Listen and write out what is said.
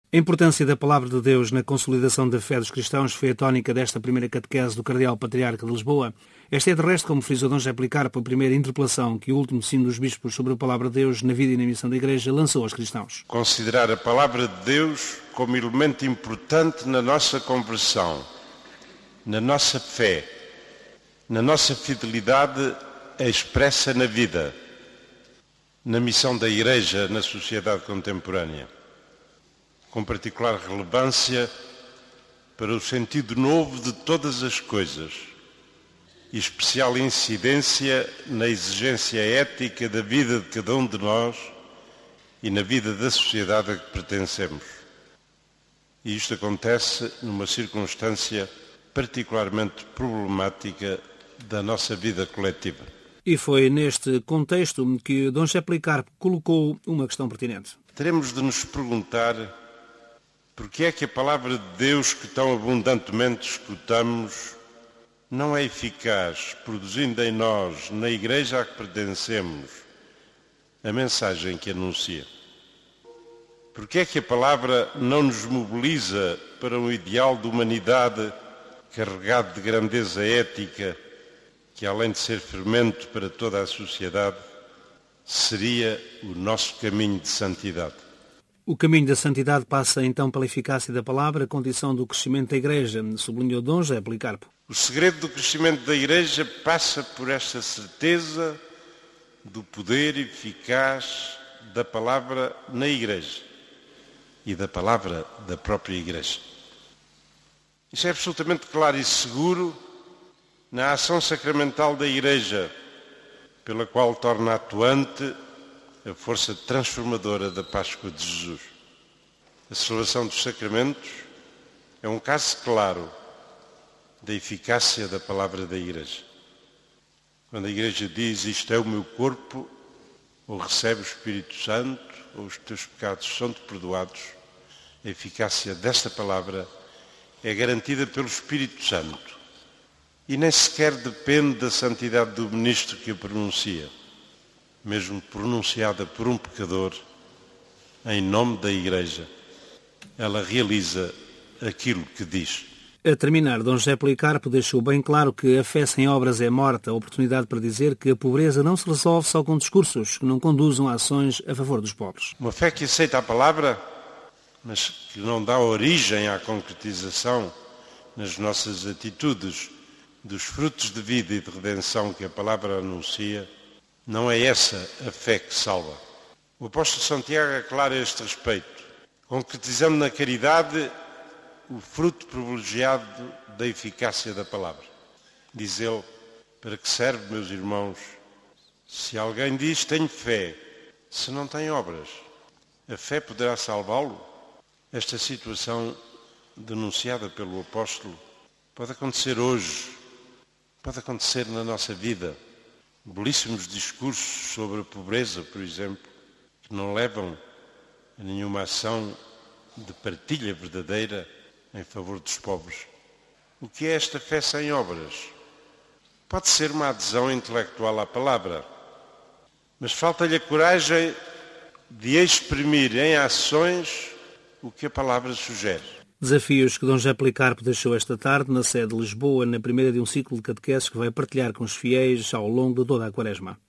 A importância da Palavra de Deus na consolidação da fé dos cristãos foi a tónica desta primeira catequese do Cardeal Patriarca de Lisboa. Esta é, de resto, como frisou Dom José Policarpo, a primeira interpelação que o último sino dos bispos sobre a Palavra de Deus na vida e na missão da Igreja lançou aos cristãos. Considerar a Palavra de Deus como elemento importante na nossa conversão, na nossa fé, na nossa fidelidade expressa na vida, na missão da Igreja na sociedade contemporânea, com particular relevância para o sentido novo de todas as coisas e especial incidência na exigência ética da vida de cada um de nós e na vida da sociedade a que pertencemos. E isto acontece numa circunstância particularmente problemática da nossa vida coletiva. E foi neste contexto que Dom José Policarpo colocou uma questão pertinente. Teremos de nos perguntar porque é que a Palavra de Deus que tão abundantemente escutamos não é eficaz, produzindo em nós, na Igreja a que pertencemos, a mensagem que anuncia? Porque é que a Palavra não nos mobiliza para um ideal de humanidade carregado de grandeza ética, que além de ser fermento para toda a sociedade, seria o nosso caminho de santidade? O caminho da santidade passa então pela eficácia da palavra, condição do crescimento da Igreja, sublinhou Dom José Policarpo. O segredo do crescimento da Igreja passa por esta certeza do poder eficaz da palavra na Igreja e da palavra da própria Igreja. Isso é absolutamente claro e seguro na ação sacramental da Igreja, pela qual torna atuante a força transformadora da Páscoa de Jesus. A celebração dos sacramentos é um caso claro da eficácia da palavra da Igreja. Quando a Igreja diz isto é o meu corpo, ou recebe o Espírito Santo, ou os teus pecados são-te perdoados, a eficácia desta palavra é garantida pelo Espírito Santo e nem sequer depende da santidade do ministro que a pronuncia, mesmo pronunciada por um pecador, em nome da Igreja, ela realiza aquilo que diz. A terminar, Dom José Policarpo deixou bem claro que a fé sem obras é morta, a oportunidade para dizer que a pobreza não se resolve só com discursos que não conduzam a ações a favor dos pobres. Uma fé que aceita a palavra, mas que não dá origem à concretização nas nossas atitudes dos frutos de vida e de redenção que a palavra anuncia, não é essa a fé que salva. O apóstolo Santiago aclara a este respeito, concretizando na caridade o fruto privilegiado da eficácia da palavra. Diz ele, para que serve, meus irmãos, se alguém diz tenho fé, se não tem obras, a fé poderá salvá-lo? Esta situação denunciada pelo apóstolo pode acontecer hoje, pode acontecer na nossa vida. Belíssimos discursos sobre a pobreza, por exemplo, que não levam a nenhuma ação de partilha verdadeira em favor dos pobres. O que é esta fé sem obras? Pode ser uma adesão intelectual à palavra, mas falta-lhe a coragem de exprimir em ações o que a palavra sugere. Desafios que Dom José Policarpo deixou esta tarde na sede de Lisboa, na primeira de um ciclo de catequeses que vai partilhar com os fiéis ao longo de toda a Quaresma.